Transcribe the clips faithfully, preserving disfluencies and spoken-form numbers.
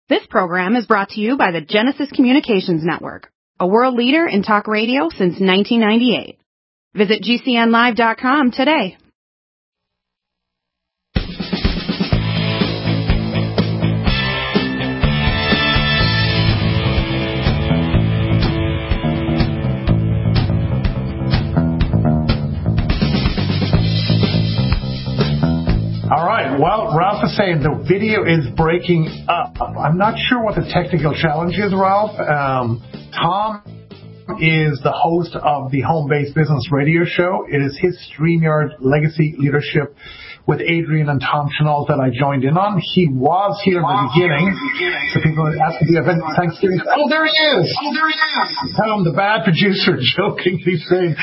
This program is brought to you by the Genesis Communications Network, a world leader in talk radio since nineteen ninety-eight. Visit G C N live dot com today. All right. Well, Ralph is saying the video is breaking up. I'm not sure what the technical challenge is, Ralph. Um, Tom is the host of the Home-Based Business Radio Show. It is his StreamYard Legacy Leadership with Adrian and Tom Chenal that I joined in on. He was here in the beginning. So people asked me, do you have any Thanksgiving? Oh, there he is. Oh, there he is. Tell him the bad producer jokingly saying.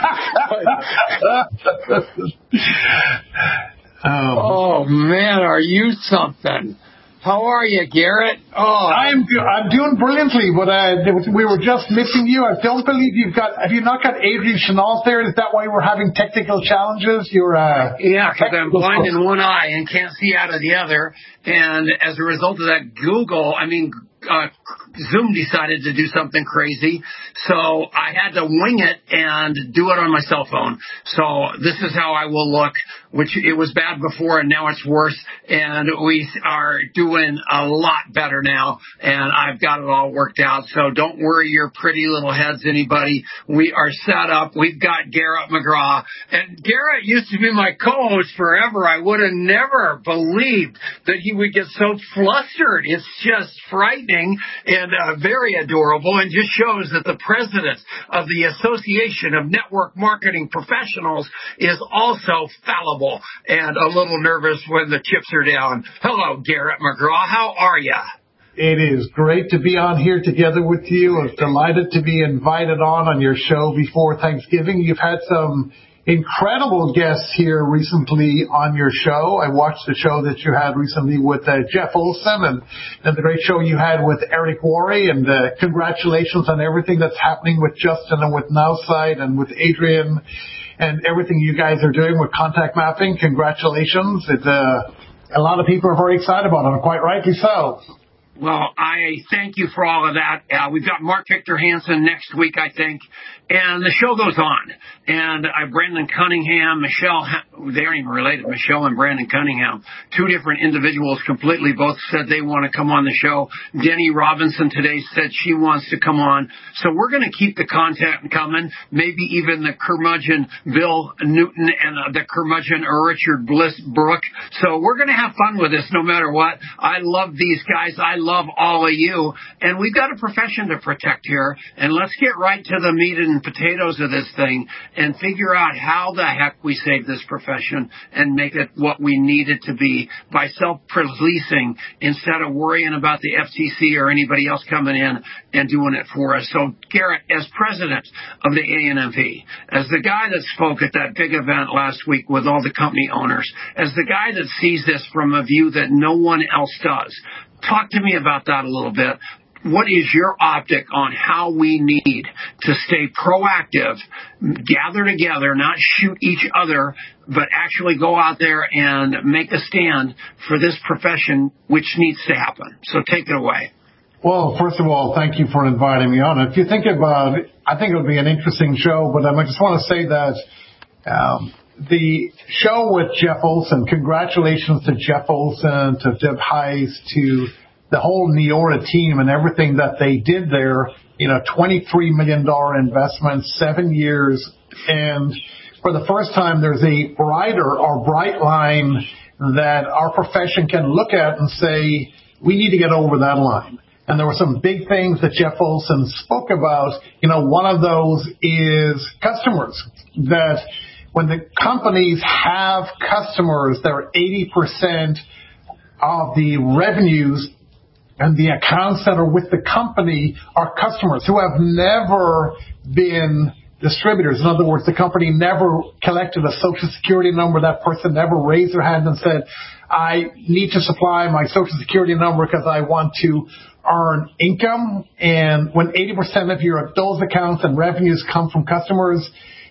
Um, oh, man, are you something? How are you, Garrett? Oh, I'm I'm doing brilliantly, but uh, we were just missing you. I don't believe you've got. Have you not got Adrian Chenal there? Is that why we're having technical challenges? You're uh, yeah, because I'm blind in one eye and can't see out of the other. And as a result of that, Google, I mean, uh, Zoom decided to do something crazy, so I had to wing it and do it on my cell phone. So this is how I will look, which it was bad before and now it's worse, and we are doing a lot better now, and I've got it all worked out. So don't worry your pretty little heads, anybody. We are set up. We've got Garrett McGraw, and Garrett used to be my co-host forever. I would have never believed that he would get so flustered. It's just frightening and uh, very adorable, and just shows that the president of the Association of Network Marketing Professionals is also fallible and a little nervous when the chips are down. Hello, Garrett McGraw. How are you? It is great to be on here together with you. I'm delighted to be invited on on your show before Thanksgiving. You've had some incredible guests here recently on your show. I watched the show that you had recently with uh, Jeff Olson, and, and the great show you had with Eric Worre, and uh, congratulations on everything that's happening with Justin and with Nowside and with Adrian and everything you guys are doing with contact mapping. Congratulations. It's, uh, a lot of people are very excited about it, and quite rightly so. Well, I thank you for all of that. Uh, we've got Mark Victor Hansen next week, I think, and the show goes on. And uh, Brandon Cunningham, Michelle, they aren't even related, Michelle and Brandon Cunningham, two different individuals completely, both said they want to come on the show. Denny Robinson today said she wants to come on. So we're going to keep the content coming, maybe even the curmudgeon Bill Newton and uh, the curmudgeon Richard Bliss Brook. So we're going to have fun with this no matter what. I love these guys. I love love all of you, and we've got a profession to protect here, and let's get right to the meat and potatoes of this thing and figure out how the heck we save this profession and make it what we need it to be by self-policing instead of worrying about the F T C or anybody else coming in and doing it for us. So, Garrett, as president of the A N M P, as the guy that spoke at that big event last week with all the company owners, as the guy that sees this from a view that no one else does, talk to me about that a little bit. What is your optic on how we need to stay proactive, gather together, not shoot each other, but actually go out there and make a stand for this profession, which needs to happen? So take it away. Well, first of all, thank you for inviting me on. If you think about it, I think it'll be an interesting show, but I just want to say that um, the show with Jeff Olson, congratulations to Jeff Olson, to Deb Heiss, to the whole Neora team and everything that they did there. You know, twenty-three million dollars investment, seven years. And for the first time, there's a brighter or bright line that our profession can look at and say, we need to get over that line. And there were some big things that Jeff Olson spoke about. You know, one of those is customers, that when the companies have customers, they're eighty percent of the revenues, and the accounts that are with the company are customers who have never been distributors. In other words, the company never collected a Social Security number. That person never raised their hand and said, I need to supply my Social Security number because I want to earn income. And when eighty percent of your those accounts and revenues come from customers,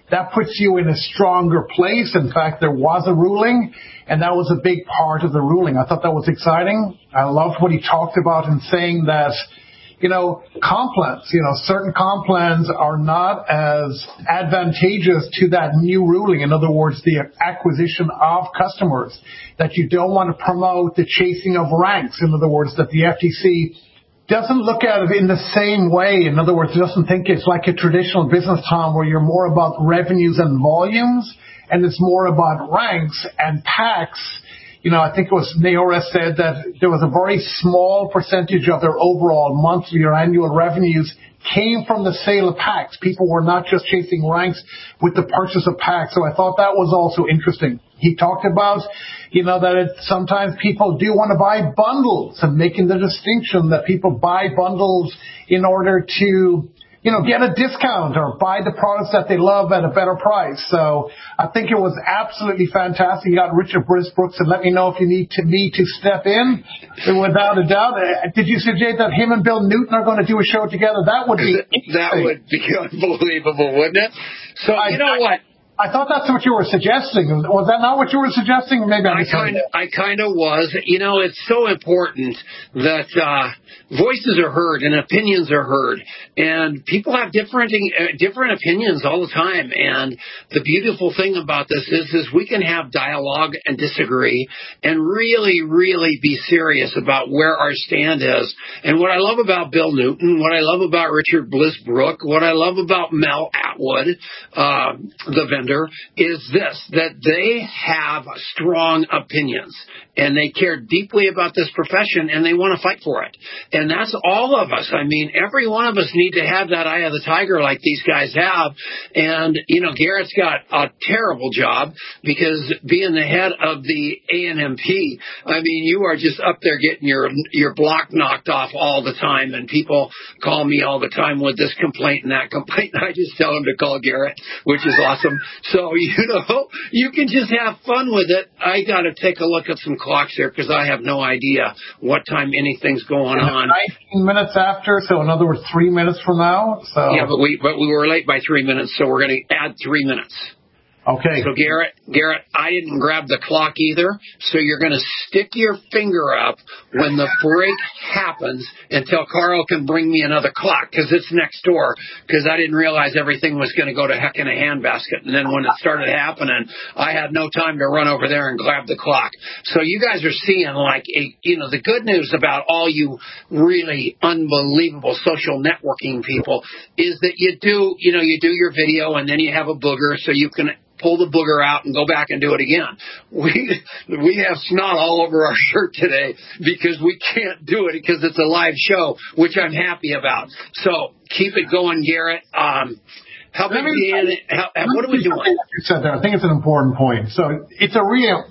that puts you in a stronger place. In fact, there was a ruling, and that was a big part of the ruling. I thought that was exciting. I loved what he talked about in saying that, you know, comp plans, you know, certain comp plans are not as advantageous to that new ruling. In other words, the acquisition of customers, that you don't want to promote the chasing of ranks. In other words, that the F T C doesn't look at it in the same way. In other words, doesn't think it's like a traditional business, Tom, where you're more about revenues and volumes, and it's more about ranks and packs. You know, I think it was Neora said that there was a very small percentage of their overall monthly or annual revenues came from the sale of packs. People were not just chasing ranks with the purchase of packs. So I thought that was also interesting. He talked about, you know, that it, sometimes people do want to buy bundles, and making the distinction that people buy bundles in order to, you know, get a discount or buy the products that they love at a better price. So I think it was absolutely fantastic. You got Richard Brooks, and let me know if you need to, me to step in. Without a doubt. Did you suggest that him and Bill Newton are going to do a show together? That would be That would be unbelievable, wouldn't it? So, I, you know what? I thought that's what you were suggesting. Was that not what you were suggesting? Maybe I kind of, I kind of was. You know, it's so important that uh, voices are heard and opinions are heard, and people have different uh, different opinions all the time. And the beautiful thing about this is, is we can have dialogue and disagree, and really, really be serious about where our stand is. And what I love about Bill Newton, what I love about Richard Bliss Brook, what I love about Mel Atwood, uh, the vendor, is this, that they have strong opinions, and they care deeply about this profession, and they want to fight for it. And that's all of us. I mean, every one of us need to have that eye of the tiger like these guys have. And, you know, Garrett's got a terrible job, because being the head of the A N M P, I mean, you are just up there getting your your block knocked off all the time, and people call me all the time with this complaint and that complaint, and I just tell them to call Garrett, which is awesome. So, you know, you can just have fun with it. I got to take a look at some clocks here, because I have no idea what time anything's going on. nineteen minutes after, so in other words, three minutes from now. So yeah, but we but we were late by three minutes, so we're going to add three minutes. Okay. So, Garrett, Garrett, I didn't grab the clock either, so you're going to stick your finger up when the break happens until Carl can bring me another clock, because it's next door, because I didn't realize everything was going to go to heck in a handbasket. And then when it started happening, I had no time to run over there and grab the clock. So you guys are seeing, like, a, you know, the good news about all you really unbelievable social networking people is that you do, you know, you do your video, and then you have a booger, so you can pull the booger out and go back and do it again. We we have snot all over our shirt today because we can't do it because it's a live show, which I'm happy about. So keep it going, Garrett. Um, help me, Dan. How, what are we doing? You said that. I think it's an important point. So it's a real.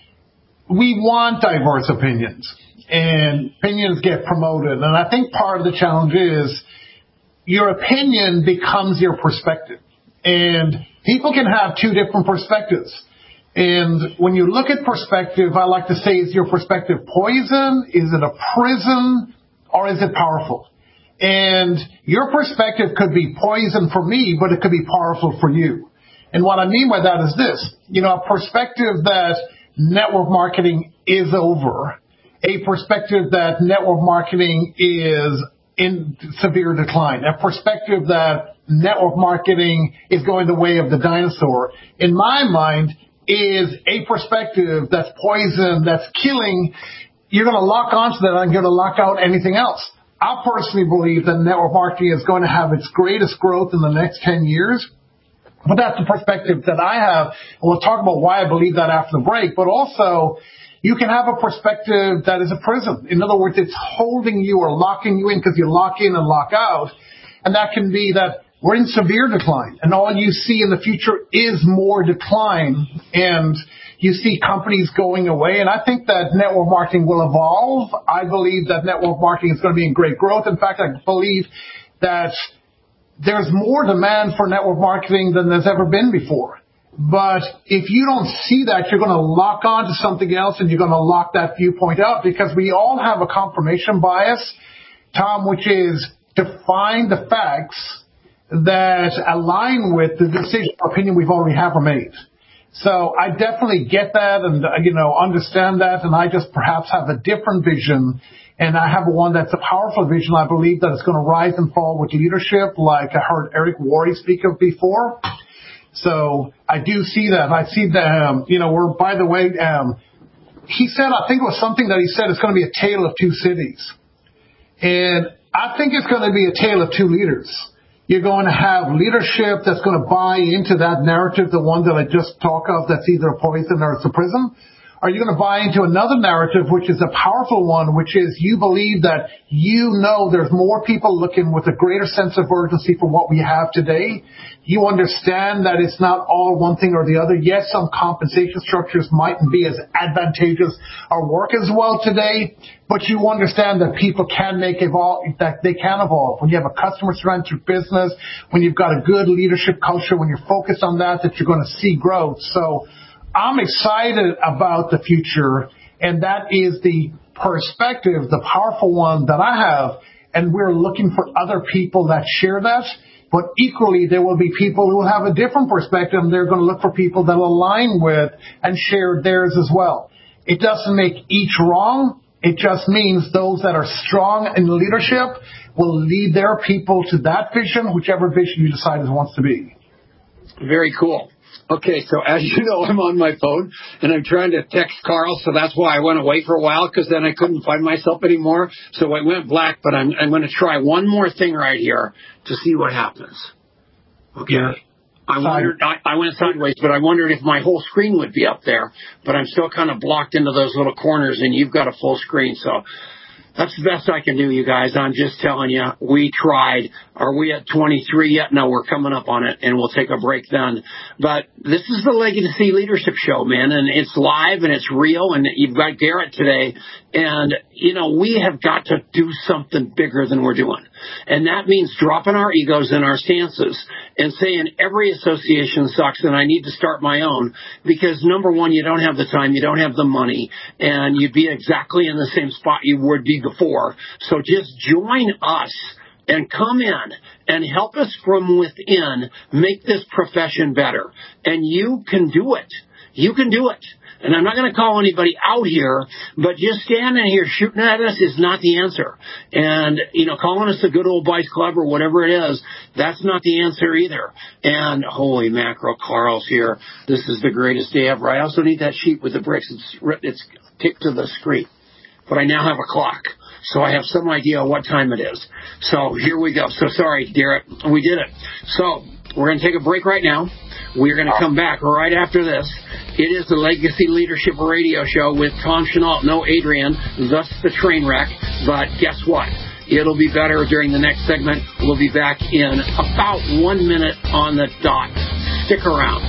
We want diverse opinions, and opinions get promoted. And I think part of the challenge is your opinion becomes your perspective. And people can have two different perspectives. And when you look at perspective, I like to say, is your perspective poison? Is it a prison? Or is it powerful? And your perspective could be poison for me, but it could be powerful for you. And what I mean by that is this. You know, a perspective that network marketing is over. A perspective that network marketing is in severe decline. A perspective that network marketing is going the way of the dinosaur, in my mind, is a perspective that's poison, that's killing. You're going to lock onto that and you're going to lock out anything else. I personally believe that network marketing is going to have its greatest growth in the next ten years. But that's the perspective that I have. And we'll talk about why I believe that after the break. But also, you can have a perspective that is a prison. In other words, it's holding you or locking you in because you lock in and lock out. And that can be that we're in severe decline, and all you see in the future is more decline, and you see companies going away. And I think that network marketing will evolve. I believe that network marketing is going to be in great growth. In fact, I believe that there's more demand for network marketing than there's ever been before. But if you don't see that, you're going to lock on to something else, and you're going to lock that viewpoint out, because we all have a confirmation bias, Tom, which is to find the facts that align with the decision or opinion we've already have or made. So I definitely get that and, uh, you know, understand that, and I just perhaps have a different vision, and I have one that's a powerful vision. I believe that it's going to rise and fall with leadership, like I heard Eric Worre speak of before. So I do see that. I see that, um, you know, we're, by the way, um, he said, I think it was something that he said, it's going to be a tale of two cities. And I think it's going to be a tale of two leaders. You're going to have leadership that's going to buy into that narrative, the one that I just talked of, that's either a poison or it's a prison. Are you going to buy into another narrative, which is a powerful one, which is you believe that you know there's more people looking with a greater sense of urgency for what we have today? You understand that it's not all one thing or the other. Yes, some compensation structures mightn't be as advantageous or work as well today, but you understand that people can make evolve, that they can evolve. When you have a customer-centric business, when you've got a good leadership culture, when you're focused on that, that you're going to see growth. So I'm excited about the future, and that is the perspective, the powerful one that I have, and we're looking for other people that share that. But equally, there will be people who have a different perspective, and they're going to look for people that align with and share theirs as well. It doesn't make each wrong. It just means those that are strong in leadership will lead their people to that vision, whichever vision you decide it wants to be. Very cool. Okay, so as you know, I'm on my phone, and I'm trying to text Carl, so that's why I went away for a while, because then I couldn't find myself anymore. So I went black, but I'm, I'm going to try one more thing right here to see what happens. Okay. Yeah. I wondered, I, I went sideways, but I wondered if my whole screen would be up there, but I'm still kind of blocked into those little corners, and you've got a full screen, so that's the best I can do, you guys. I'm just telling you, we tried. Are we at twenty-three yet? No, we're coming up on it, and we'll take a break then. But this is the Legacy Leadership Show, man, and it's live, and it's real, and you've got Garrett today. And, you know, we have got to do something bigger than we're doing. And that means dropping our egos and our stances and saying every association sucks and I need to start my own because, number one, you don't have the time, you don't have the money, and you'd be exactly in the same spot you would be before. So just join us and come in and help us from within make this profession better. And you can do it. You can do it. And I'm not going to call anybody out here, but just standing here shooting at us is not the answer. And, you know, calling us a good old Vice Club or whatever it is, that's not the answer either. And holy mackerel, Carl's here. This is the greatest day ever. I also need that sheet with the bricks. It's, it's ticked to the screen. But I now have a clock, so I have some idea what time it is. So here we go. So sorry, Garrett, we did it. So we're going to take a break right now. We're going to come back right after this. It is the Legacy Leadership Radio Show with Tom Chenault, no Adrian, thus the train wreck. But guess what? It'll be better during the next segment. We'll be back in about one minute on the dot. Stick around.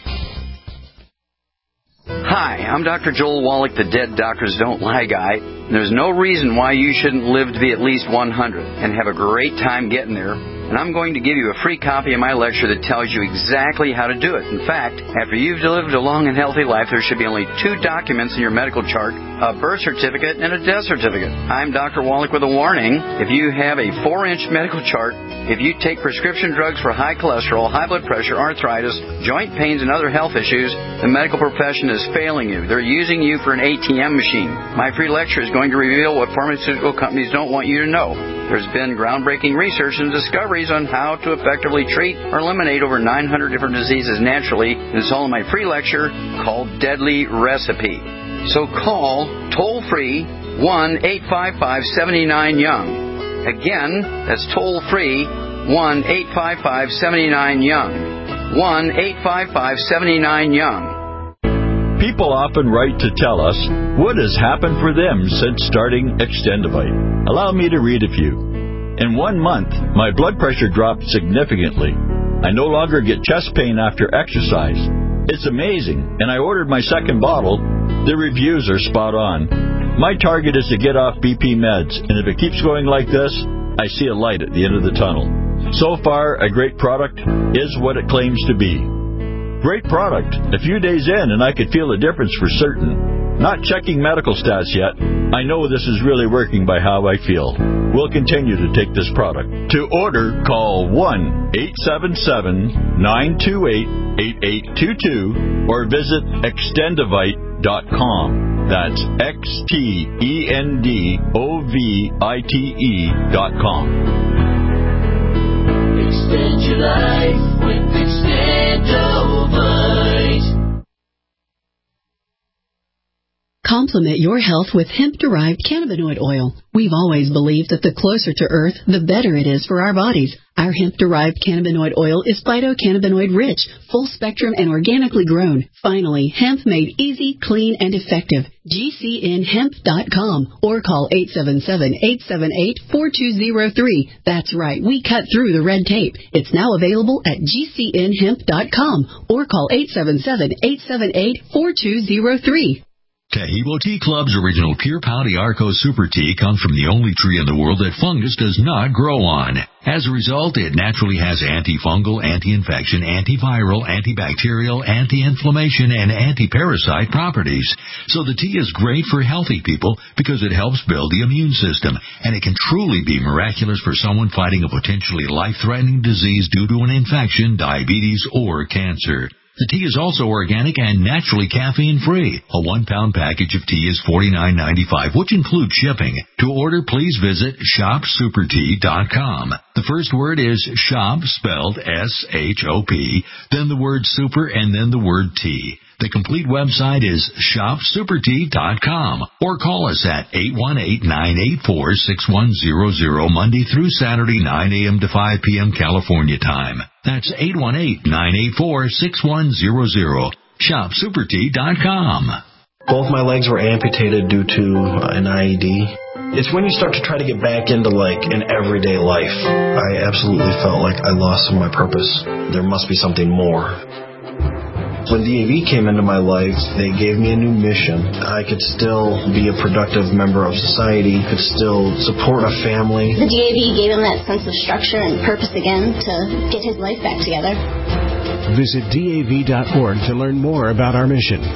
Hi, I'm Doctor Joel Wallach, the Dead Doctors Don't Lie guy. There's no reason why you shouldn't live to be at least one hundred and have a great time getting there. And I'm going to give you a free copy of my lecture that tells you exactly how to do it. In fact, after you've lived a long and healthy life, there should be only two documents in your medical chart, a birth certificate and a death certificate. I'm Doctor Wallach with a warning. If you have a four-inch medical chart, if you take prescription drugs for high cholesterol, high blood pressure, arthritis, joint pains, and other health issues, the medical profession is failing you. They're using you for an A T M machine. My free lecture is going to reveal what pharmaceutical companies don't want you to know. There's been groundbreaking research and discoveries on how to effectively treat or eliminate over nine hundred different diseases naturally. It's all in my free lecture called Deadly Recipe. So call toll-free one eight five five, seven nine, young. Again, that's toll-free one eight five five, seven nine, young. one eight five five, seven nine, young. People often write to tell us what has happened for them since starting Extendivite. Allow me to read a few. In one month, my blood pressure dropped significantly. I no longer get chest pain after exercise. It's amazing, and I ordered my second bottle. The reviews are spot on. My target is to get off B P meds, and if it keeps going like this, I see a light at the end of the tunnel. So far, a great product is what it claims to be. Great product. A few days in, and I could feel the difference for certain. Not checking medical stats yet. I know this is really working by how I feel. We'll continue to take this product. To order, call one eight seven seven, nine two eight, eight eight two two or visit extendovite dot com. That's X T E N D O V I T E dot com. Extend your life with Extendovite. Complement your health with hemp-derived cannabinoid oil. We've always believed that the closer to Earth, the better it is for our bodies. Our hemp-derived cannabinoid oil is phytocannabinoid rich, full-spectrum, and organically grown. Finally, hemp made easy, clean, and effective. G C N hemp dot com or call eight seven seven, eight seven eight, four two zero three. That's right, we cut through the red tape. It's now available at G C N hemp dot com or call eight seven seven, eight seven eight, four two zero three. Taheebo Tea Club's original Pure Pau d'Arco Super Tea comes from the only tree in the world that fungus does not grow on. As a result, it naturally has antifungal, anti-infection, antiviral, antibacterial, anti-inflammation, and anti-parasite properties. So the tea is great for healthy people because it helps build the immune system, and it can truly be miraculous for someone fighting a potentially life-threatening disease due to an infection, diabetes, or cancer. The tea is also organic and naturally caffeine-free. A one-pound package of tea is forty-nine ninety-five, which includes shipping. To order, please visit shop super tea dot com. The first word is shop, spelled S H O P, then the word super, and then the word tea. The complete website is shop super tea dot com or call us at eight one eight, nine eight four, six one zero zero Monday through Saturday, nine a.m. to five p.m. California time. That's eight one eight, nine eight four, six one zero zero. shop super tea dot com. Both my legs were amputated due to an I E D. It's when you start to try to get back into, like, an everyday life. I absolutely felt like I lost some of my purpose. There must be something more. When D A V came into my life, they gave me a new mission. I could still be a productive member of society, could still support a family. The D A V gave him that sense of structure and purpose again to get his life back together. Visit D A V dot org to learn more about our mission.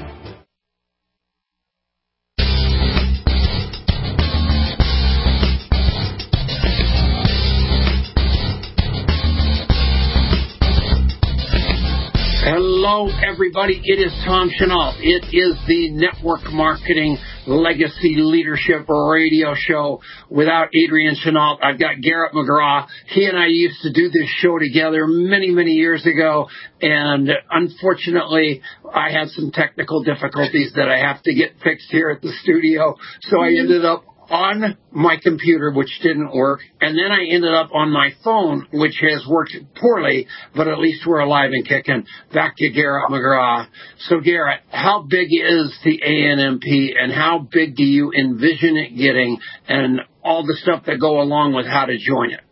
Hello, everybody. It is Tom Chenault. It is the Network Marketing Legacy Leadership Radio Show. Without Adrian Chenault, I've got Garrett McGraw. He and I used to do this show together many, many years ago, and unfortunately, I had some technical difficulties that I have to get fixed here at the studio, so I ended up on my computer, which didn't work, and then I ended up on my phone, which has worked poorly, but at least we're alive and kicking. Back to Garrett McGraw. So, Garrett, how big is the A N M P, and how big do you envision it getting, and all the stuff that go along with how to join it?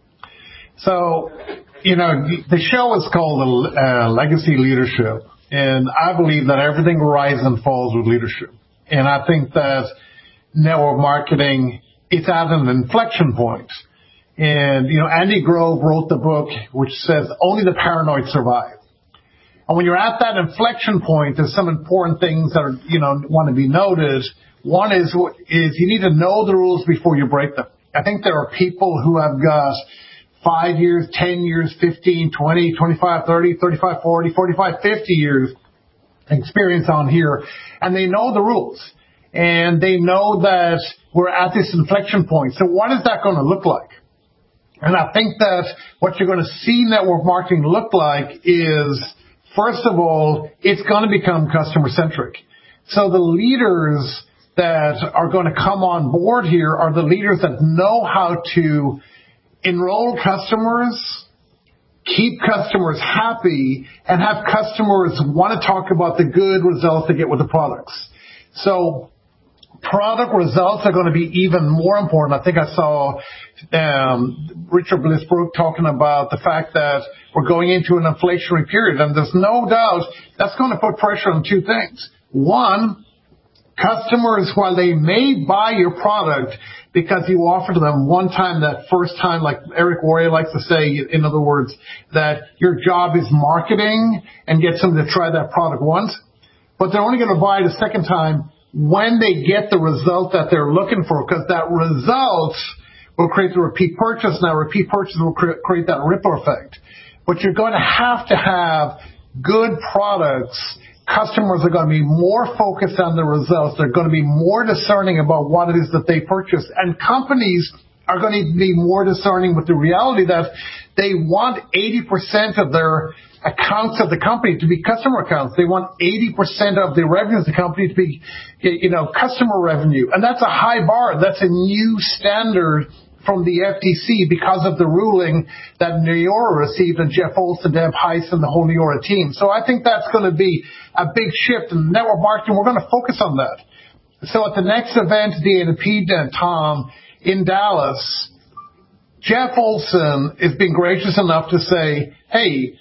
So, you know, the show is called uh, Legacy Leadership, and I believe that everything rises and falls with leadership. And I think that network marketing, it's at an inflection point. And, you know, Andy Grove wrote the book which says only the paranoid survive. And when you're at that inflection point, there's some important things that are, you know, want to be noted. One is, is you need to know the rules before you break them. I think there are people who have got five years, ten years, fifteen, twenty, twenty-five, thirty, thirty-five, forty, forty-five, fifty years experience on here, and they know the rules. And they know that we're at this inflection point. So what is that going to look like? And I think that what you're going to see network marketing look like is, first of all, it's going to become customer-centric. So the leaders that are going to come on board here are the leaders that know how to enroll customers, keep customers happy, and have customers want to talk about the good results they get with the products. So product results are going to be even more important. I think I saw um, Richard Blissbrook talking about the fact that we're going into an inflationary period, and there's no doubt that's going to put pressure on two things. One, customers, while they may buy your product because you offer to them one time, that first time, like Eric Warrior likes to say, in other words, that your job is marketing and get them to try that product once, but they're only going to buy it a second time when they get the result that they're looking for, because that result will create the repeat purchase, and that repeat purchase will cre- create that ripple effect. But you're going to have to have good products. Customers are going to be more focused on the results. They're going to be more discerning about what it is that they purchase. And companies are going to be more discerning with the reality that they want eighty percent of their accounts of the company to be customer accounts. They want eighty percent of the revenue of the company to be, you know, customer revenue. And that's a high bar. That's a new standard from the F T C because of the ruling that Neora received and Jeff Olson, Deb Heiss, and the whole Neora team. So I think that's going to be a big shift in network marketing. We're going to focus on that. So at the next event, the A N P, Tom, in Dallas, Jeff Olson is being gracious enough to say, hey,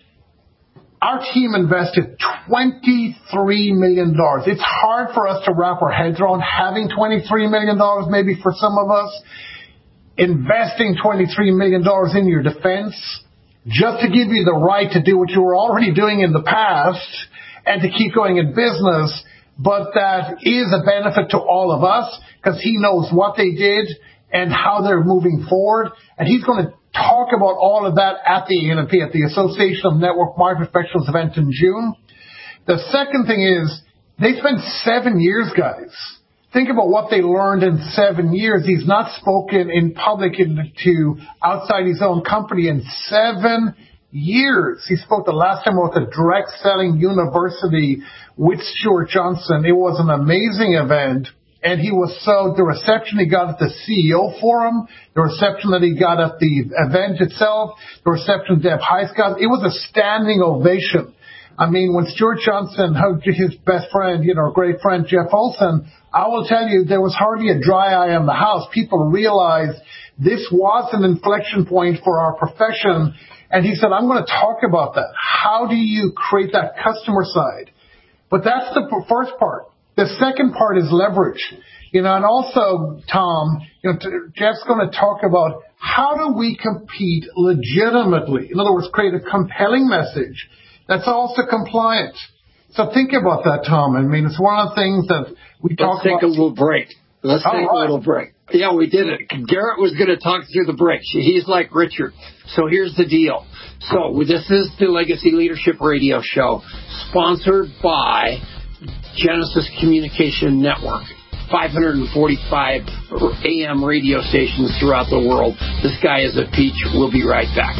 our team invested twenty-three million dollars. It's hard for us to wrap our heads around having twenty-three million dollars maybe for some of us. Investing twenty-three million dollars in your defense just to give you the right to do what you were already doing in the past and to keep going in business, but that is a benefit to all of us because he knows what they did and how they're moving forward. And he's going to talk about all of that at the A N P, at the Association of Network Marketing Professionals event in June. The second thing is they spent seven years, guys. Think about what they learned in seven years. He's not spoken in public to outside his own company in seven years. He spoke the last time about the Direct Selling University with Stuart Johnson. It was an amazing event. And he was so, the reception he got at the C E O forum, the reception that he got at the event itself, the reception Deb Heiss got, it was a standing ovation. I mean, when Stuart Johnson hugged his best friend, you know, great friend Jeff Olson, I will tell you there was hardly a dry eye in the house. People realized this was an inflection point for our profession. And he said, I'm going to talk about that. How do you create that customer side? But that's the first part. The second part is leverage. You know, and also, Tom, you know, Jeff's going to talk about how do we compete legitimately? In other words, create a compelling message that's also compliant. So think about that, Tom. I mean, it's one of the things that we talk about. Let's take a little break. Let's take a little break. Yeah, we did it. Garrett was going to talk through the break. He's like Richard. So here's the deal. So this is the Legacy Leadership Radio Show, sponsored by Genesis Communication Network. five hundred forty-five A M radio stations throughout the world. This guy is a peach. We'll be right back.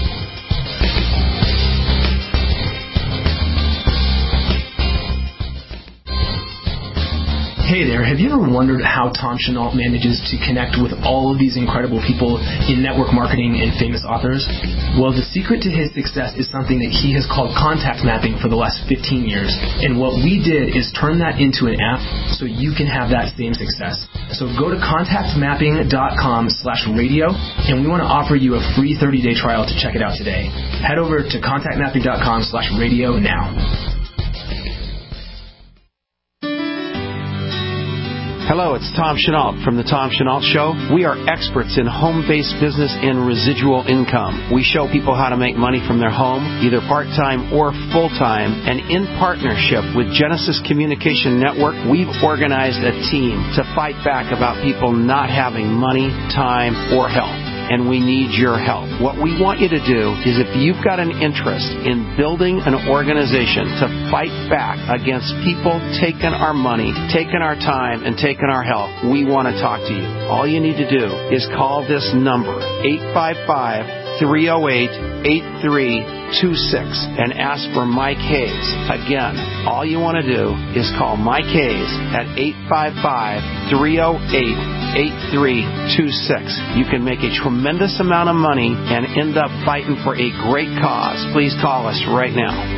Hey there, have you ever wondered how Tom Chenault manages to connect with all of these incredible people in network marketing and famous authors? Well, the secret to his success is something that he has called contact mapping for the last fifteen years. And what we did is turn that into an app so you can have that same success. So go to contact mapping dot com slash radio, and we want to offer you a free thirty-day trial to check it out today. Head over to contact mapping dot com slash radio now. Hello, it's Tom Chenault from The Tom Chenault Show. We are experts in home-based business and residual income. We show people how to make money from their home, either part-time or full-time. And in partnership with Genesis Communication Network, we've organized a team to fight back about people not having money, time, or health. And we need your help. What we want you to do is if you've got an interest in building an organization to fight back against people taking our money, taking our time, and taking our health, we want to talk to you. All you need to do is call this number, eight five five, three oh eight, eight three two six, and ask for Mike Hayes. Again, all you want to do is call Mike Hayes at eight five five, three oh eight, eight three two six. You can make a tremendous amount of money and end up fighting for a great cause. Please call us right now.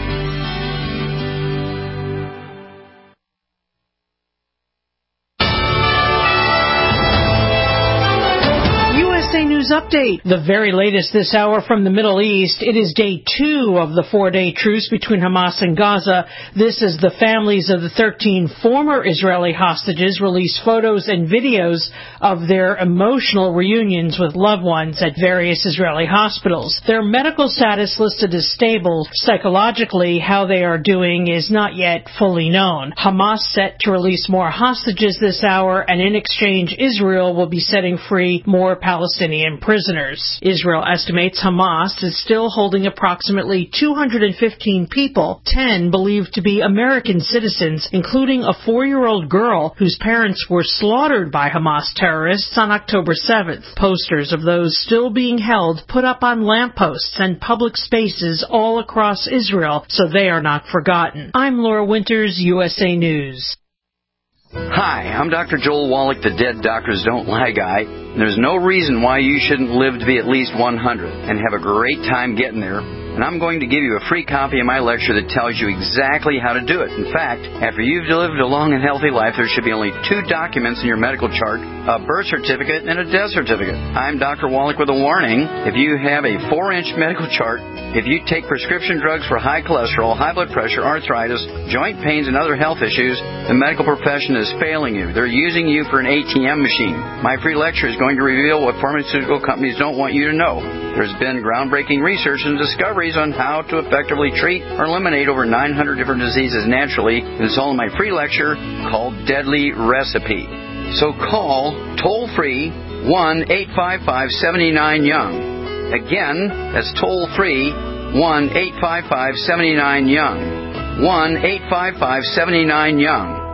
news update. The very latest this hour from the Middle East. It is day two of the four-day truce between Hamas and Gaza. This is the families of the thirteen former Israeli hostages release photos and videos of their emotional reunions with loved ones at various Israeli hospitals. Their medical status listed as stable. Psychologically, how they are doing is not yet fully known. Hamas set to release more hostages this hour, and in exchange, Israel will be setting free more Palestinian prisoners. Israel estimates Hamas is still holding approximately two hundred fifteen people, ten believed to be American citizens, including a four-year-old girl whose parents were slaughtered by Hamas terrorists on October seventh. Posters of those still being held put up on lampposts and public spaces all across Israel so they are not forgotten. I'm Laura Winters, U S A News. Hi, I'm Doctor Joel Wallach, the Dead Doctors Don't Lie guy. There's no reason why you shouldn't live to be at least one hundred and have a great time getting there. And I'm going to give you a free copy of my lecture that tells you exactly how to do it. In fact, after you've lived a long and healthy life, there should be only two documents in your medical chart, a birth certificate and a death certificate. I'm Doctor Wallach with a warning. If you have a four-inch medical chart, if you take prescription drugs for high cholesterol, high blood pressure, arthritis, joint pains, and other health issues, the medical profession is failing you. They're using you for an A T M machine. My free lecture is going to reveal what pharmaceutical companies don't want you to know. There's been groundbreaking research and discoveries on how to effectively treat or eliminate over nine hundred different diseases naturally. It's all in my free lecture called Deadly Recipe. So call toll-free one eight five five, seven nine, young. Again, that's toll-free one eight five five, seven nine, young. one eight five five, seven nine, young.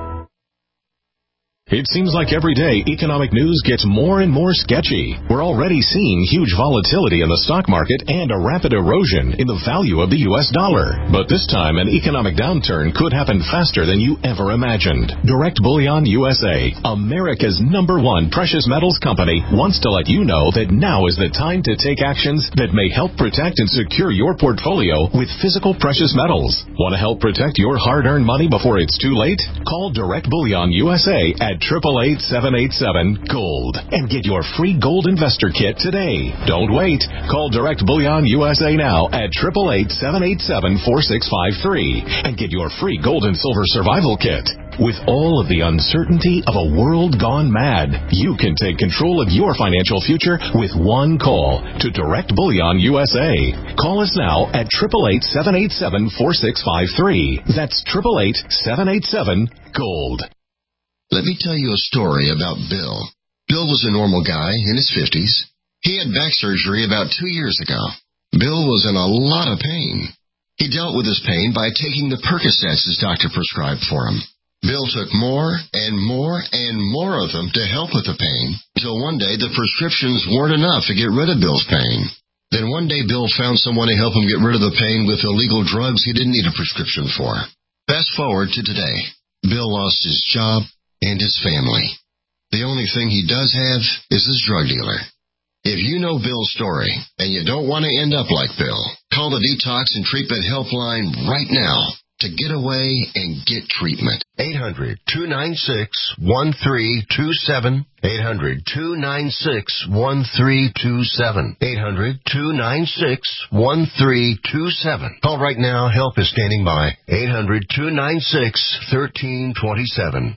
It seems like every day economic news gets more and more sketchy. We're already seeing huge volatility in the stock market and a rapid erosion in the value of the U S dollar. But this time, an economic downturn could happen faster than you ever imagined. Direct Bullion U S A, America's number one precious metals company, wants to let you know that now is the time to take actions that may help protect and secure your portfolio with physical precious metals. Want to help protect your hard-earned money before it's too late? Call Direct Bullion U S A at eight eight eight, seven eight seven, GOLD and get your free gold investor kit today. Don't wait. Call Direct Bullion U S A now at eight eight eight, seven eight seven, four six five three and get your free gold and silver survival kit. With all of the uncertainty of a world gone mad, you can take control of your financial future with one call to Direct Bullion U S A. Call us now at eight eight eight, seven eight seven, four six five three. That's eight eight eight, seven eight seven, GOLD. Let me tell you a story about Bill. Bill was a normal guy in his fifties. He had back surgery about two years ago. Bill was in a lot of pain. He dealt with his pain by taking the Percocets his doctor prescribed for him. Bill took more and more and more of them to help with the pain, until one day the prescriptions weren't enough to get rid of Bill's pain. Then one day Bill found someone to help him get rid of the pain with illegal drugs he didn't need a prescription for. Fast forward to today. Bill lost his job and his family. The only thing he does have is his drug dealer. If you know Bill's story and you don't want to end up like Bill, call the Detox and Treatment Helpline right now to get away and get treatment. eight hundred, two nine six, one three two seven. eight hundred, two nine six, one three two seven. eight hundred, two nine six, one three two seven. Call right now. Help is standing by. eight hundred, two nine six, one three two seven.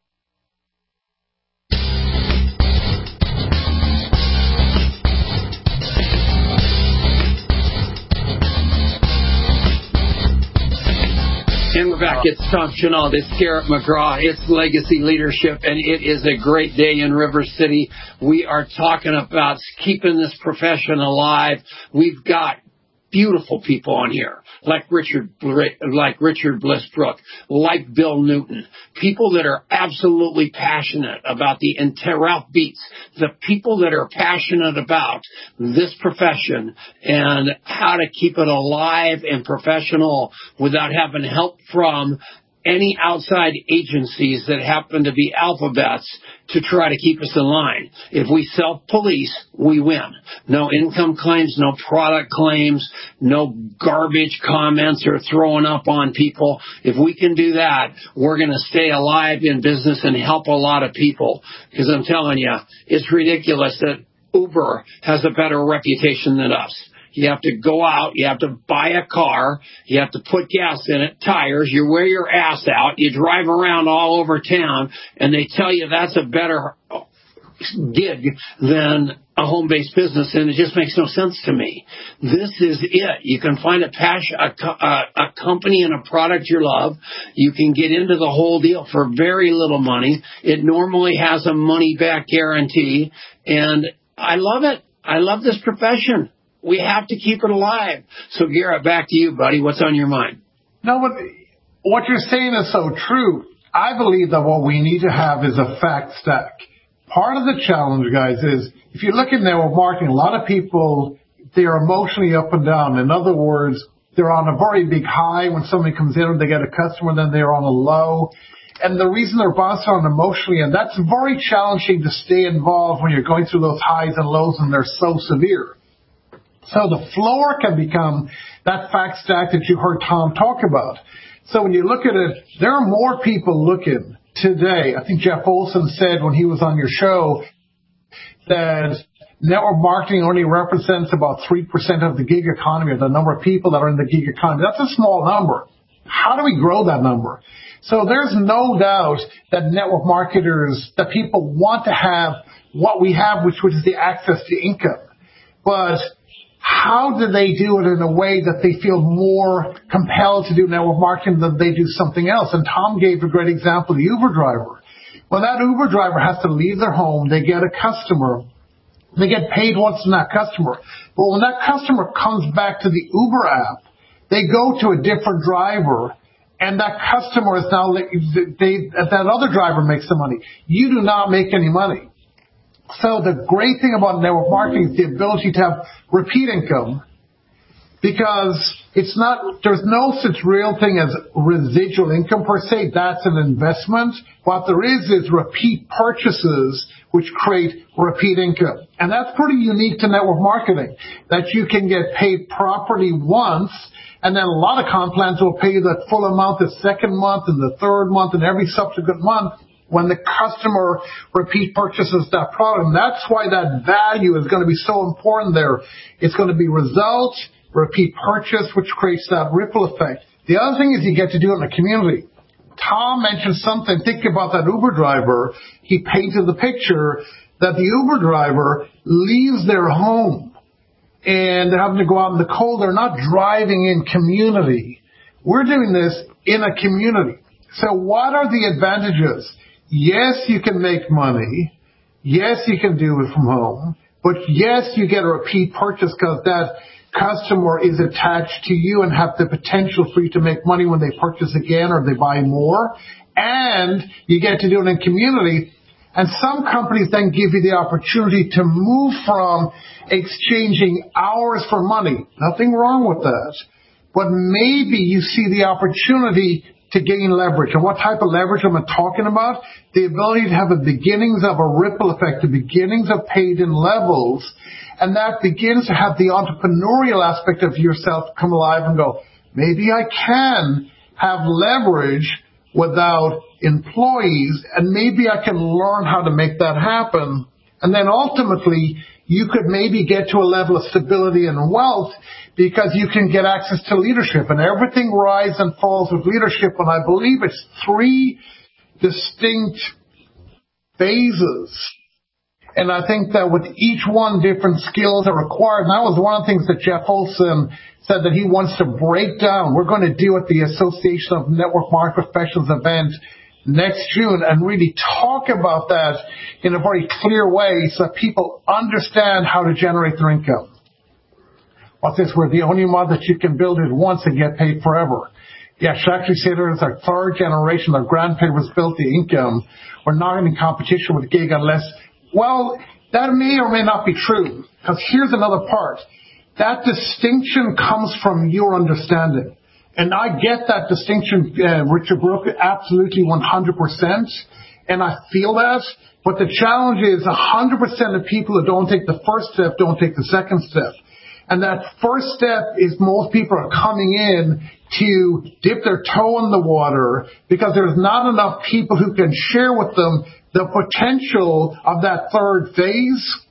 And we're back. It's Tom Chenault. It's Garrett McGraw. It's Legacy Leadership, and it is a great day in River City. We are talking about keeping this profession alive. We've got beautiful people on here, like Richard, like Richard Blissbrook, like Bill Newton, people that are absolutely passionate about the, and Ralph Beats, the people that are passionate about this profession and how to keep it alive and professional without having help from any outside agencies that happen to be alphabets to try to keep us in line. If we self-police, we win. No income claims, no product claims, no garbage comments or throwing up on people. If we can do that, we're going to stay alive in business and help a lot of people. Because I'm telling you, it's ridiculous that Uber has a better reputation than us. You have to go out, you have to buy a car, you have to put gas in it, tires, you wear your ass out, you drive around all over town, and they tell you that's a better gig than a home-based business, and it just makes no sense to me. This is it. You can find a passion, a, a, a company and a product you love. You can get into the whole deal for very little money. It normally has a money-back guarantee, and I love it. I love this profession. We have to keep it alive. So, Garrett, back to you, buddy. What's on your mind? No, but what you're saying is so true. I believe that what we need to have is a fact stack. Part of the challenge, guys, is if you look at network marketing, a lot of people, they're emotionally up and down. In other words, they're on a very big high when somebody comes in and they get a customer, then they're on a low. And the reason they're bouncing on emotionally, and that's very challenging to stay involved when you're going through those highs and lows and they're so severe. So the floor can become that fact stack that you heard Tom talk about. So when you look at it, there are more people looking today. I think Jeff Olson said when he was on your show that network marketing only represents about three percent of the gig economy, or the number of people that are in the gig economy. That's a small number. How do we grow that number? So there's no doubt that network marketers, that people want to have what we have, which is the access to income. But how do they do it in a way that they feel more compelled to do network marketing than they do something else? And Tom gave a great example, the Uber driver. When that Uber driver has to leave their home, they get a customer. They get paid once from that customer. But when that customer comes back to the Uber app, they go to a different driver, and that customer is now, they, that other driver makes the money. You do not make any money. So the great thing about network marketing is the ability to have repeat income, because it's not, there's no such real thing as residual income per se. That's an investment. What there is is repeat purchases which create repeat income. And that's pretty unique to network marketing, that you can get paid properly once, and then a lot of comp plans will pay you that full amount the second month and the third month and every subsequent month when the customer repeat purchases that product. And that's why that value is going to be so important there. It's going to be results, repeat purchase, which creates that ripple effect. The other thing is you get to do it in the community. Tom mentioned something. Think about that Uber driver. He painted the picture that the Uber driver leaves their home and they're having to go out in the cold. They're not driving in community. We're doing this in a community. So what are the advantages? Yes, you can make money. Yes, you can do it from home. But yes, you get a repeat purchase because that customer is attached to you and have the potential for you to make money when they purchase again or they buy more. And you get to do it in community. And some companies then give you the opportunity to move from exchanging hours for money. Nothing wrong with that. But maybe you see the opportunity to gain leverage. And what type of leverage am I talking about? The ability to have the beginnings of a ripple effect, the beginnings of paid-in levels, and that begins to have the entrepreneurial aspect of yourself come alive and go, maybe I can have leverage without employees, and maybe I can learn how to make that happen. And then ultimately, you could maybe get to a level of stability and wealth because you can get access to leadership. And everything rises and falls with leadership, and I believe it's three distinct phases. And I think that with each one, different skills are required. And that was one of the things that Jeff Olson said that he wants to break down. We're going to do at the Association of Network Marketing Professionals event next June and really talk about that in a very clear way so that people understand how to generate their income. What's this? We're the only one that you can build it once and get paid forever. Yeah, should actually say there is our third generation. Our grandparents built the income. We're not in competition with gig unless, well, that may or may not be true. Because here's another part. That distinction comes from your understanding. And I get that distinction, uh, Richard Brooke, absolutely one hundred percent. And I feel that. But the challenge is one hundred percent of people who don't take the first step don't take the second step. And that first step is most people are coming in to dip their toe in the water because there's not enough people who can share with them the potential of that third phase.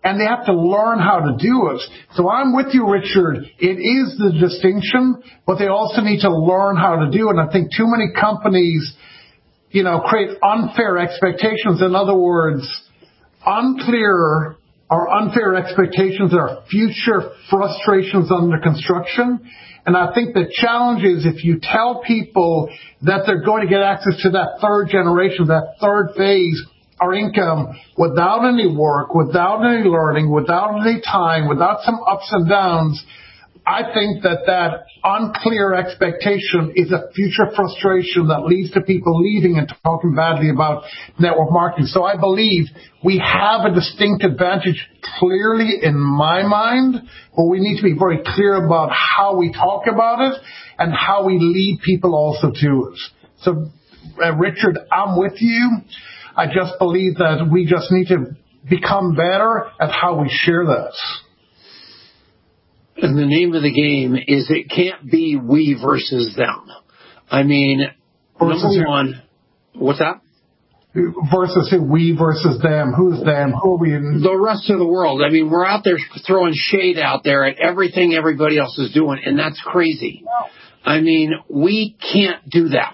and they have to learn how to do it. So I'm with you, Richard. It is the distinction, but they also need to learn how to do it. And I think too many companies, you know, create unfair expectations. In other words, unclear or unfair expectations are future frustrations under construction. And I think the challenge is if you tell people that they're going to get access to that third generation, that third phase or income without any work, without any learning, without any time, without some ups and downs, I think that that unclear expectation is a future frustration that leads to people leaving and talking badly about network marketing. So I believe we have a distinct advantage clearly in my mind, but we need to be very clear about how we talk about it and how we lead people also to it. So, uh, Richard, I'm with you. I just believe that we just need to become better at how we share this. And the name of the game is it can't be we versus them. I mean, versus number one, what's that? Versus we versus them. Who's them? Who are we? In? The rest of the world. I mean, we're out there throwing shade out there at everything everybody else is doing, and that's crazy. I mean, we can't do that.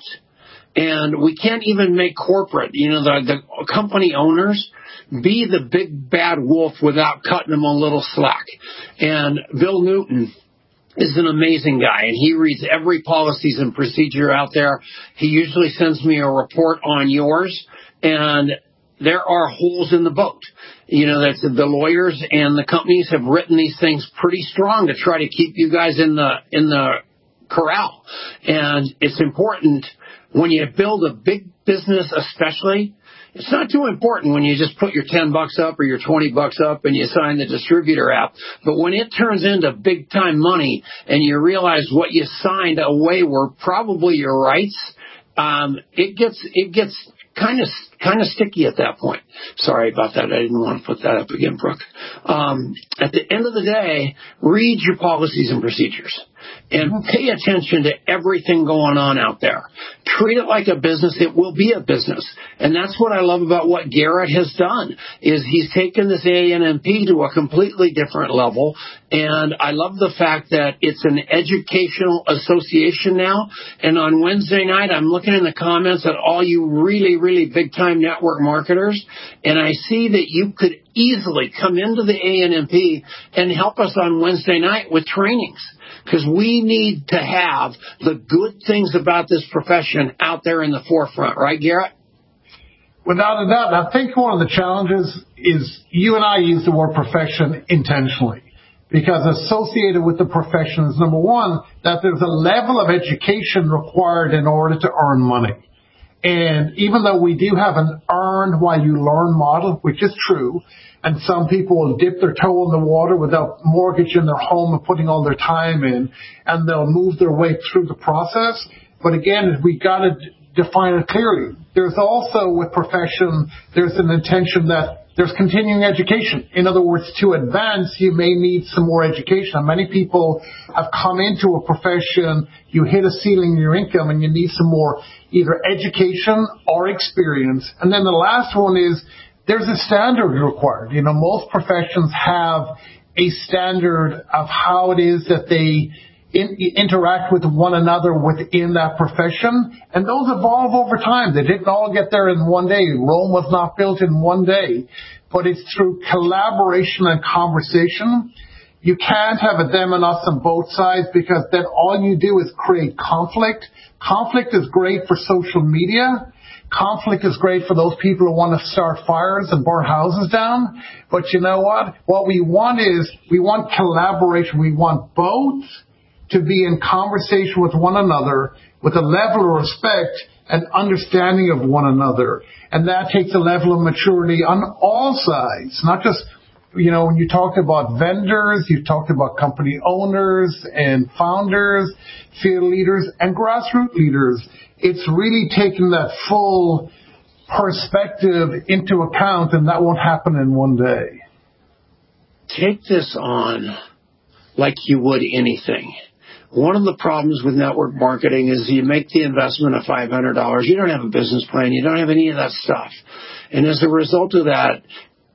And we can't even make corporate, you know, the, the company owners, be the big bad wolf without cutting them a little slack. And Bill Newton is an amazing guy, and he reads every policies and procedure out there. He usually sends me a report on yours, and there are holes in the boat. You know, that's the lawyers and the companies have written these things pretty strong to try to keep you guys in the in the corral. And it's important when you build a big business, especially. It's not too important when you just put your ten bucks up or your twenty bucks up and you sign the distributor app. But when it turns into big time money and you realize what you signed away were probably your rights, um, it gets it gets kind of kind of sticky at that point. Sorry about that. I didn't want to put that up again, Brooke. Um, at the end of the day, read your policies and procedures and pay attention to everything going on out there. Treat it like a business. It will be a business. And that's what I love about what Garrett has done, is he's taken this A N M P to a completely different level. And I love the fact that it's an educational association now. And on Wednesday night, I'm looking in the comments at all you really, really big-time network marketers, and I see that you could easily come into the A N M P and help us on Wednesday night with trainings. Because we need to have the good things about this profession out there in the forefront. Right, Garrett? Without a doubt. I think one of the challenges is you and I use the word profession intentionally. Because associated with the profession is, number one, that there's a level of education required in order to earn money. And even though we do have an earn while you learn model, which is true, and some people will dip their toe in the water without mortgaging their home and putting all their time in, and they'll move their way through the process. But again, we got to d- define it clearly. There's also with profession, there's an intention that there's continuing education. In other words, to advance, you may need some more education. And many people have come into a profession, you hit a ceiling in your income, and you need some more either education or experience. And then the last one is there's a standard required. You know, most professions have a standard of how it is that they in, interact with one another within that profession, and those evolve over time. They didn't all get there in one day. Rome was not built in one day, but it's through collaboration and conversation. You can't have a them and us on both sides, because then all you do is create conflict. Conflict is great for social media. Conflict is great for those people who want to start fires and burn houses down. But you know what? What we want is we want collaboration. We want both to be in conversation with one another with a level of respect and understanding of one another. And that takes a level of maturity on all sides, not just, you know, when you talked about vendors, you talked about company owners and founders, field leaders, and grassroots leaders. It's really taking that full perspective into account, and that won't happen in one day. Take this on like you would anything. One of the problems with network marketing is you make the investment of five hundred dollars. You don't have a business plan. You don't have any of that stuff. And as a result of that,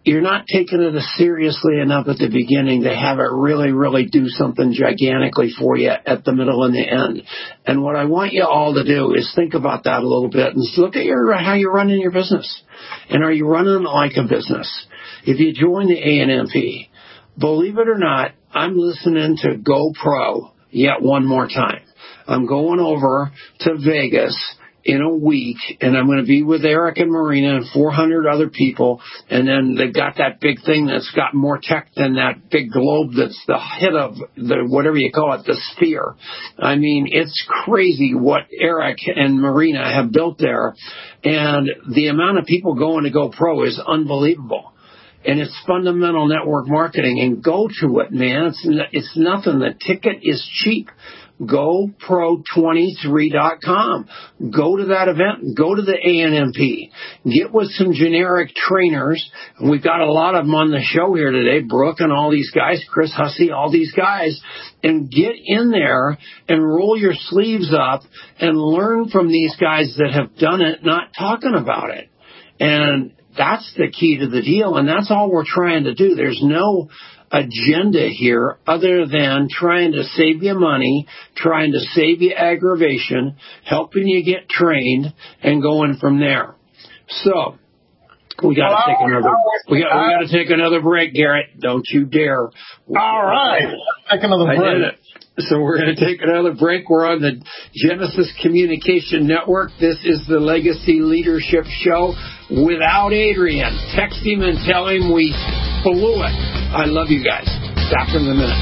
you're not taking it as seriously enough at the beginning to have it really, really do something gigantically for you at the middle and the end. And what I want you all to do is think about that a little bit and look at your how you're running your business. And are you running like a business? If you join the A N M P, believe it or not, I'm listening to GoPro yet one more time. I'm going over to Vegas in a week, and I'm going to be with Eric and Marina and four hundred other people, and then they've got that big thing that's got more tech than that big globe that's the head of the, whatever you call it, the sphere. I mean, it's crazy what Eric and Marina have built there, and the amount of people going to GoPro is unbelievable. And it's fundamental network marketing, and go to it, man. It's, it's nothing. The ticket is cheap. go pro twenty-three dot com. Go to that event. Go to the A N M P. Get with some generic trainers. And we've got a lot of them on the show here today. Brooke and all these guys, Chris Hussey, all these guys. And get in there and roll your sleeves up and learn from these guys that have done it, not talking about it. And that's the key to the deal. And that's all we're trying to do. There's no agenda here other than trying to save you money, trying to save you aggravation, helping you get trained, and going from there. So we got to take another. We got. We got to take another break, Garrett. Don't you dare. All right, take another break. I did it. So we're going to take another break. We're on the Genesis Communication Network. This is the Legacy Leadership Show without Adrian. Text him and tell him we blew it. I love you guys. Back in a minute.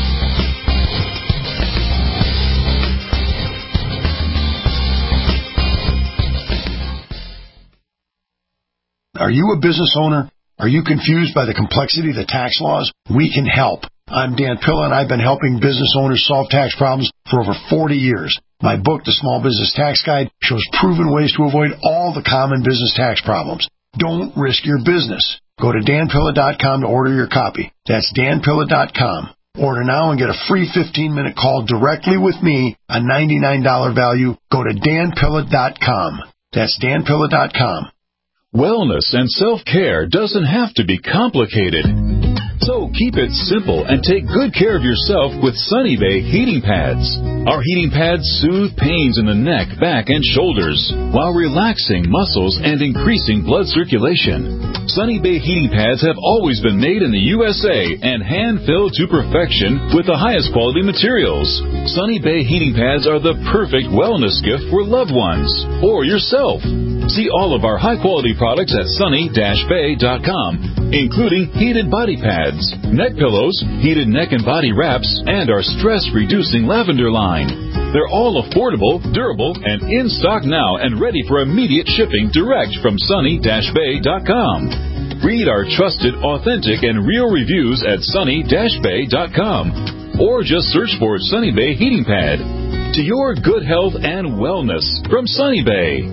Are you a business owner? Are you confused by the complexity of the tax laws? We can help. I'm Dan Pilla, and I've been helping business owners solve tax problems for over forty years. My book, The Small Business Tax Guide, shows proven ways to avoid all the common business tax problems. Don't risk your business. Go to dan pilla dot com to order your copy. That's dan pilla dot com. Order now and get a free fifteen-minute call directly with me, a ninety-nine dollars value. Go to dan pilla dot com. That's dan pilla dot com. Wellness and self-care doesn't have to be complicated. So keep it simple and take good care of yourself with Sunny Bay heating pads. Our heating pads soothe pains in the neck, back, and shoulders while relaxing muscles and increasing blood circulation. Sunny Bay heating pads have always been made in the U S A and hand-filled to perfection with the highest quality materials. Sunny Bay heating pads are the perfect wellness gift for loved ones or yourself. See all of our high-quality products at sunny dash bay dot com, including heated body pads, neck pillows, heated neck and body wraps, and our stress-reducing lavender line. They're all affordable, durable, and in stock now and ready for immediate shipping direct from sunny dash bay dot com. Read our trusted, authentic, and real reviews at sunny dash bay dot com, or just search for Sunny Bay Heating Pad. To your good health and wellness from Sunny Bay.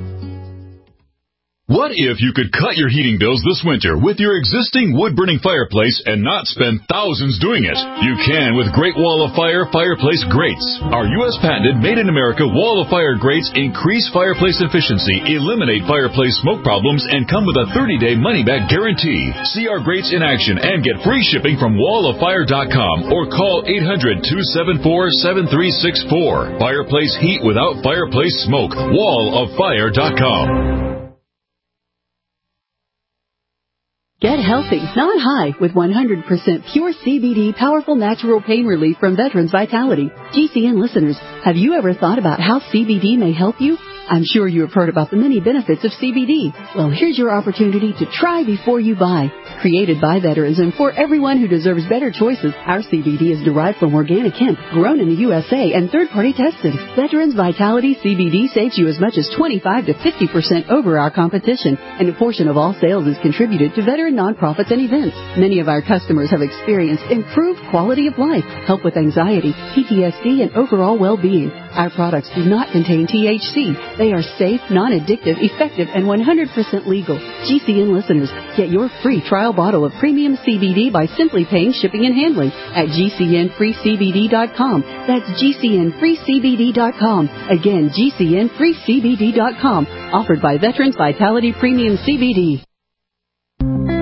What if you could cut your heating bills this winter with your existing wood-burning fireplace and not spend thousands doing it? You can with Great Wall of Fire fireplace grates. Our U S patented made-in-America Wall of Fire grates increase fireplace efficiency, eliminate fireplace smoke problems, and come with a thirty-day money-back guarantee. See our grates in action and get free shipping from wall of fire dot com or call eight hundred, two seven four, seven three six four. Fireplace heat without fireplace smoke. wall of fire dot com. Get healthy, not high, with one hundred percent pure C B D powerful natural pain relief from Veterans Vitality. G C N listeners, have you ever thought about how C B D may help you? I'm sure you have heard about the many benefits of C B D. Well, here's your opportunity to try before you buy. Created by veterans and for everyone who deserves better choices, our C B D is derived from organic hemp, grown in the U S A, and third-party tested. Veterans Vitality C B D saves you as much as twenty-five to fifty percent over our competition, and a portion of all sales is contributed to veteran nonprofits and events. Many of our customers have experienced improved quality of life, help with anxiety, P T S D, and overall well-being. Our products do not contain T H C. They are safe, non-addictive, effective, and one hundred percent legal. G C N listeners, get your free trial bottle of premium C B D by simply paying shipping and handling at G C N free C B D dot com. That's G C N free C B D dot com. Again, G C N free C B D dot com. Offered by Veterans Vitality Premium C B D.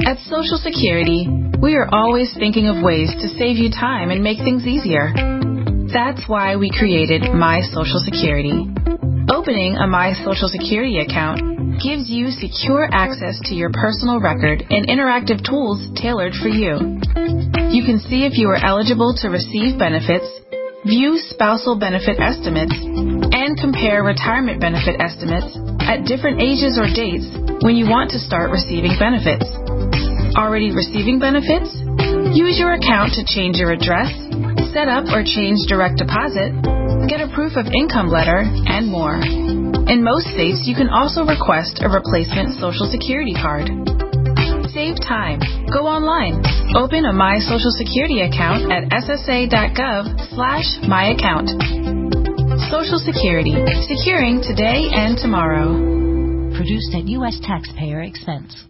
At Social Security, we are always thinking of ways to save you time and make things easier. That's why we created My Social Security. Opening a My Social Security account gives you secure access to your personal record and interactive tools tailored for you. You can see if you are eligible to receive benefits, view spousal benefit estimates, and compare retirement benefit estimates at different ages or dates when you want to start receiving benefits. Already receiving benefits? Use your account to change your address, set up or change direct deposit, get a proof of income letter, and more. In most states, you can also request a replacement Social Security card. Save time. Go online. Open a My Social Security account at ssa.gov slash my account. Social Security. Securing today and tomorrow. Produced at U S taxpayer expense.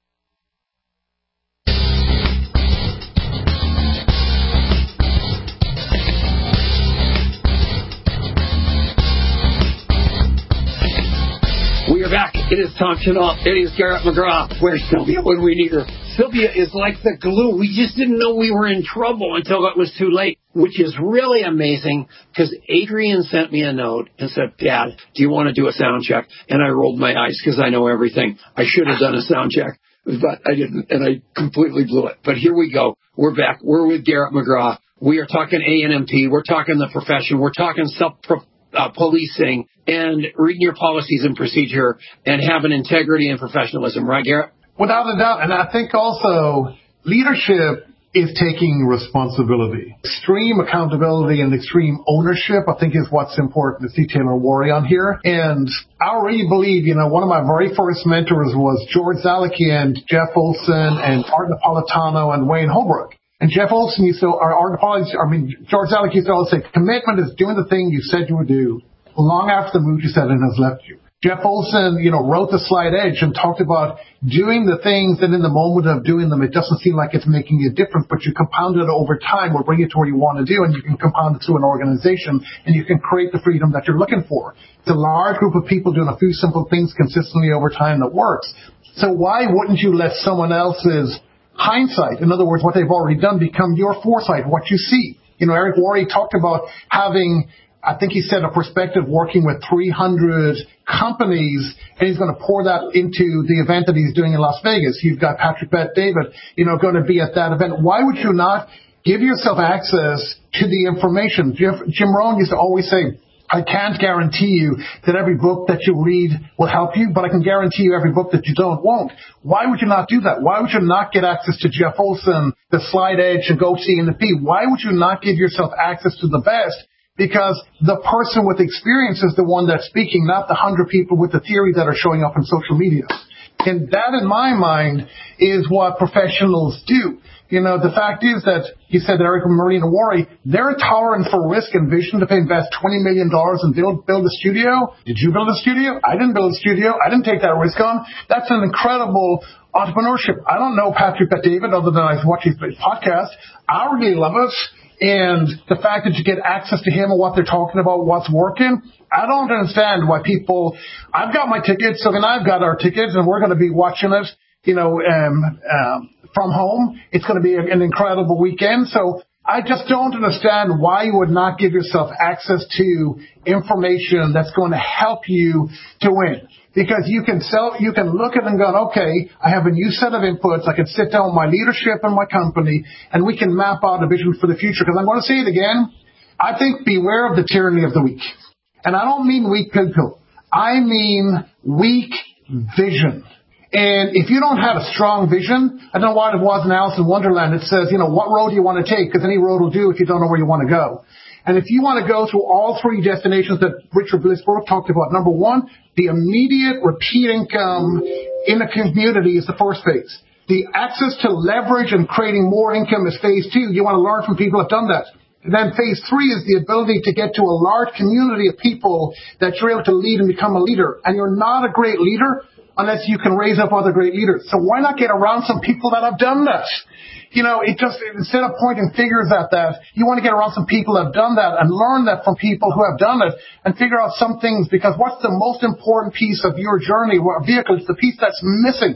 We are back. It is Tom Chenault. It is Garrett McGraw. Where's Sylvia when we need her? Sylvia is like the glue. We just didn't know we were in trouble until it was too late, which is really amazing because Adrian sent me a note and said, Dad, do you want to do a sound check? And I rolled my eyes because I know everything. I should have done a sound check, but I didn't, and I completely blew it. But here we go. We're back. We're with Garrett McGraw. We are talking A N M P. We're talking the profession. We're talking self-pro. Uh, policing and reading your policies and procedure and having integrity and professionalism. Right, Garrett? Without a doubt. And I think also leadership is taking responsibility. Extreme accountability and extreme ownership, I think, is what's important to see Taylor worry on here. And I really believe, you know, one of my very first mentors was George Zalicki and Jeff Olson and Art Napolitano and Wayne Holbrook. And Jeff Olson used to, or Art Napolitano, I mean, George Zalicki used to always say, commitment is doing the thing you said you would do long after the mood you said it has left you. Jeff Olson, you know, wrote The Slight Edge and talked about doing the things that in the moment of doing them, it doesn't seem like it's making a difference, but you compound it over time will bring it to where you want to do, and you can compound it to an organization, and you can create the freedom that you're looking for. It's a large group of people doing a few simple things consistently over time that works. So why wouldn't you let someone else's hindsight, in other words, what they've already done, become your foresight, what you see? You know, Eric Worre talked about having, I think he said, a perspective working with three hundred companies, and he's going to pour that into the event that he's doing in Las Vegas. You've got Patrick Bet-David, you know, going to be at that event. Why would you not give yourself access to the information? Jeff, Jim Rohn used to always say, I can't guarantee you that every book that you read will help you, but I can guarantee you every book that you don't won't. Why would you not do that? Why would you not get access to Jeff Olson, The Slight Edge, and Go See in the P? Why would you not give yourself access to the best? Because the person with experience is the one that's speaking, not the hundred people with the theory that are showing up on social media. And that, in my mind, is what professionals do. You know, the fact is that you said that Eric Marine and Worre, they're tolerant for risk and vision to pay invest twenty million dollars and build, build a studio. Did you build a studio? I didn't build a studio. I didn't take that risk on. That's an incredible entrepreneurship. I don't know Patrick Bet-David other than I've watched his podcast. I really love it. And the fact that you get access to him and what they're talking about, what's working, I don't understand why people, I've got my tickets, so and I've got our tickets, and we're going to be watching it, you know, um, um, from home. It's going to be an incredible weekend. So I just don't understand why you would not give yourself access to information that's going to help you to win. Because you can sell, you can look at it and go, okay, I have a new set of inputs. I can sit down with my leadership and my company, and we can map out a vision for the future. Because I'm going to say it again. I think beware of the tyranny of the weak. And I don't mean weak people. I mean weak vision. And if you don't have a strong vision, I don't know what it was in Alice in Wonderland. It says, you know, what road do you want to take? Because any road will do if you don't know where you want to go. And if you want to go through all three destinations that Richard Blissberg talked about, number one, the immediate repeat income in a community is the first phase. The access to leverage and creating more income is phase two. You want to learn from people who have done that. And then phase three is the ability to get to a large community of people that you're able to lead and become a leader. And you're not a great leader unless you can raise up other great leaders. So why not get around some people that have done that? You know, it just, instead of pointing fingers at that, you want to get around some people that have done that and learn that from people who have done it and figure out some things, because what's the most important piece of your journey, what vehicle, is the piece that's missing.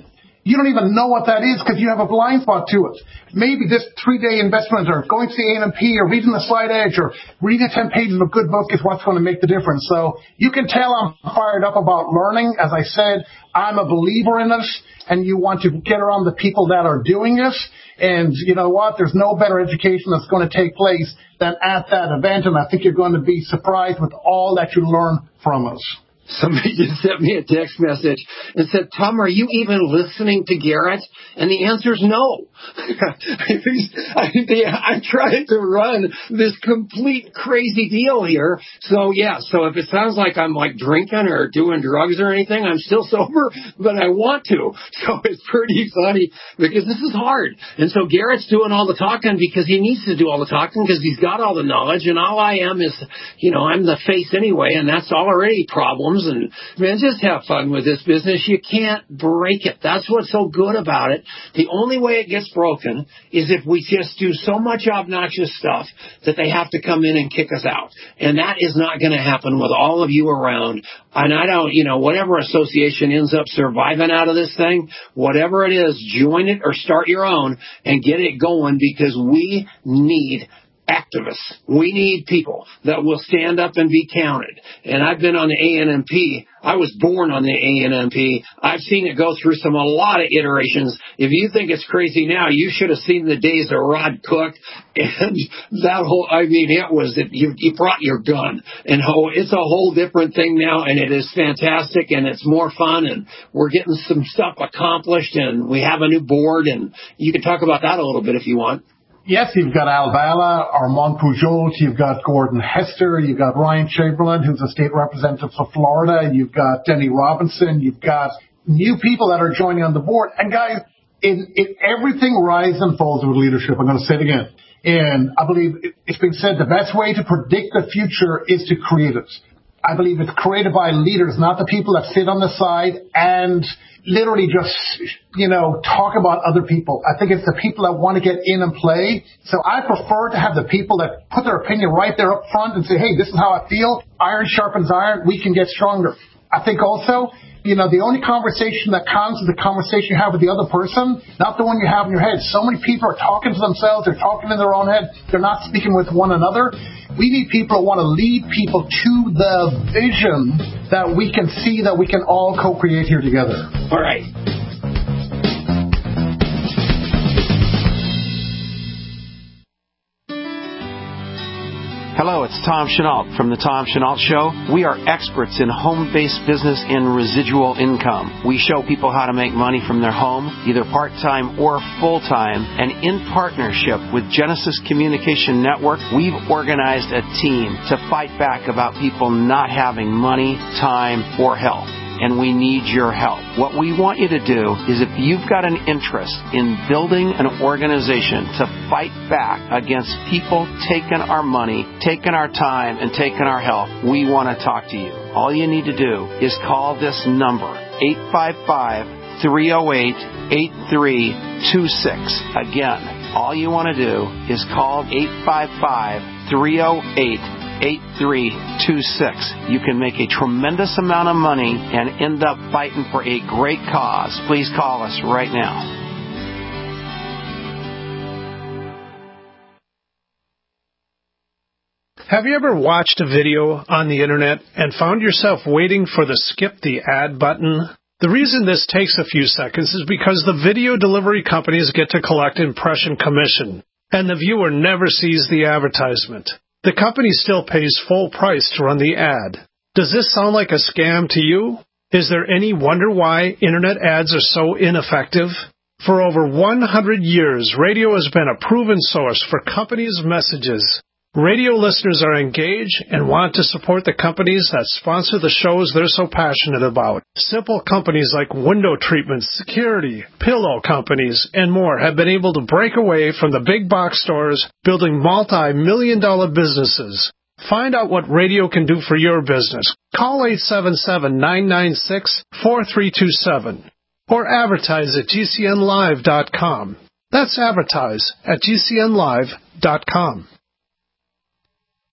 You don't even know what that is because you have a blind spot to it. Maybe this three-day investment or going to the A and P or reading the Slide Edge or reading ten pages of a good book is what's going to make the difference. So you can tell I'm fired up about learning. As I said, I'm a believer in it, and you want to get around the people that are doing it. And you know what? There's no better education that's going to take place than at that event, and I think you're going to be surprised with all that you learn from us. Somebody just sent me a text message and said, Tom, are you even listening to Garrett? And the answer is no. I'm trying to run this complete crazy deal here. So, yeah, so if it sounds like I'm like drinking or doing drugs or anything, I'm still sober, but I want to. So it's pretty funny because this is hard. And so Garrett's doing all the talking because he needs to do all the talking because he's got all the knowledge. And all I am is, you know, I'm the face anyway, and that's already problems. And man, just have fun with this business. You can't break it. That's what's so good about it. The only way it gets broken is if we just do so much obnoxious stuff that they have to come in and kick us out. And that is not going to happen with all of you around. And I don't, you know, whatever association ends up surviving out of this thing, whatever it is, join it or start your own and get it going because we need activists. We need people that will stand up and be counted. And I've been on the A N M P. I was born on the A N M P. I've seen it go through some a lot of iterations. If you think it's crazy now, you should have seen the days of Rod Cook and that whole, I mean, it was, that you, you brought your gun. And oh, it's a whole different thing now, and it is fantastic, and it's more fun, and we're getting some stuff accomplished, and we have a new board, and you can talk about that a little bit if you want. Yes, you've got Al Bala, Armand Pujol, you've got Gordon Hester, you've got Ryan Chamberlain, who's a state representative for Florida, you've got Denny Robinson, you've got new people that are joining on the board. And guys, in, in everything rises and falls with leadership. I'm going to say it again. And I believe it's been said the best way to predict the future is to create it. I believe it's created by leaders, not the people that sit on the side and literally just, you know, talk about other people. I think it's the people that want to get in and play. So I prefer to have the people that put their opinion right there up front and say, hey, this is how I feel. Iron sharpens iron. We can get stronger. I think also, you know, the only conversation that counts is the conversation you have with the other person, not the one you have in your head. So many people are talking to themselves. They're talking in their own head. They're not speaking with one another. We need people who want to lead people to the vision that we can see that we can all co-create here together. All right. Hello, it's Tom Chenault from The Tom Chenault Show. We are experts in home-based business and residual income. We show people how to make money from their home, either part-time or full-time. And in partnership with Genesis Communication Network, we've organized a team to fight back about people not having money, time, or health. And we need your help. What we want you to do is if you've got an interest in building an organization to fight back against people taking our money, taking our time, and taking our health, we want to talk to you. All you need to do is call this number, eight five five, three oh eight, eight three two six. Again, all you want to do is call eight five five, three oh eight, eight three two six. You can make a tremendous amount of money and end up fighting for a great cause. Please call us right now. Have you ever watched a video on the internet and found yourself waiting for the skip the ad button? The reason this takes a few seconds is because the video delivery companies get to collect impression commission, and the viewer never sees the advertisement. The company still pays full price to run the ad. Does this sound like a scam to you? Is there any wonder why internet ads are so ineffective? For over one hundred years, radio has been a proven source for companies' messages. Radio listeners are engaged and want to support the companies that sponsor the shows they're so passionate about. Simple companies like window treatments, security, pillow companies, and more have been able to break away from the big box stores, building multi-million dollar businesses. Find out what radio can do for your business. Call eight seven seven, nine nine six, four three two seven or advertise at G C N live dot com. That's advertise at G C N live dot com.